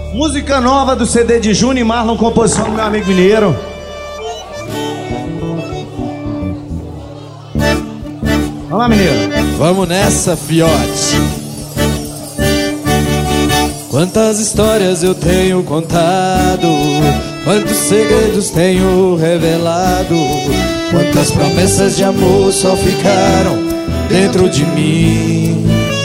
Música nova do CD de Júnior e Marlon, composição do meu amigo mineiro. Vamos lá, mineiro. Vamos nessa, fiote. Quantas histórias eu tenho contado, quantos segredos tenho revelado, quantas promessas de amor só ficaram dentro de mim.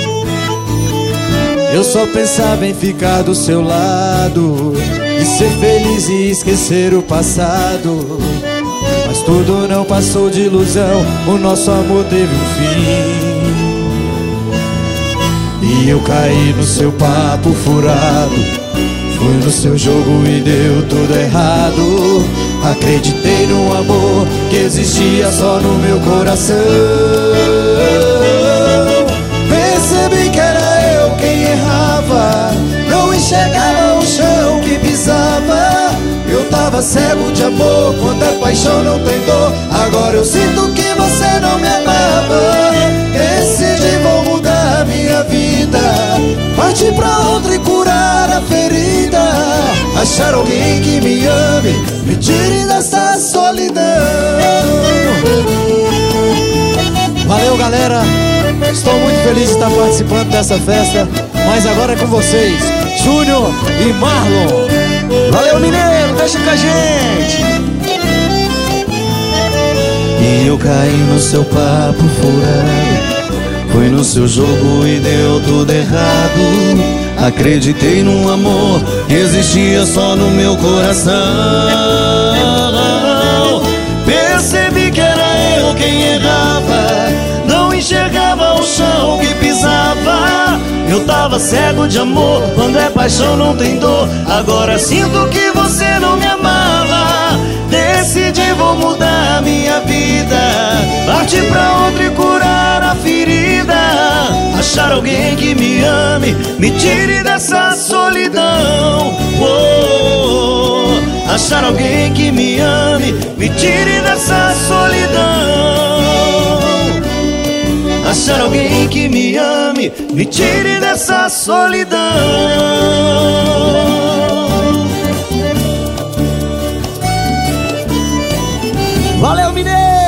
Eu só pensava em ficar do seu lado e ser feliz e esquecer o passado, mas tudo não passou de ilusão, o nosso amor teve um fim. E eu caí no seu papo furado, fui no seu jogo e deu tudo errado. Acreditei num amor que existia só no meu coração. Percebi que era eu quem errava, não enxergava o chão que pisava. Eu tava cego de amor, quando é paixão não tem dor. Agora eu sinto que você não me amava. Decidi, vou mudar minha vida, partir pra outra e curar a ferida. Achar alguém que me ame, me tire dessa solidão. Valeu, galera, estou muito feliz de estar participando dessa festa, mas agora é com vocês, Júnior e Marlon. Valeu, mineiro, deixa com a gente. E eu caí no seu papo furado, fui no seu jogo e deu tudo errado. Acreditei num amor que existia só no meu coração. Percebi que era eu quem errava, não enxergava o chão que pisava. Eu tava cego de amor, quando é paixão não tem dor. Agora sinto que você não me amava. Decidi, vou mudar minha vida, partir pra outra e curar a ferida. Achar alguém que me ame, me tire dessa solidão. Oh, achar alguém que me ame, me tire dessa solidão. Achar alguém que me ame, me tire dessa solidão. Valeu, mineiro!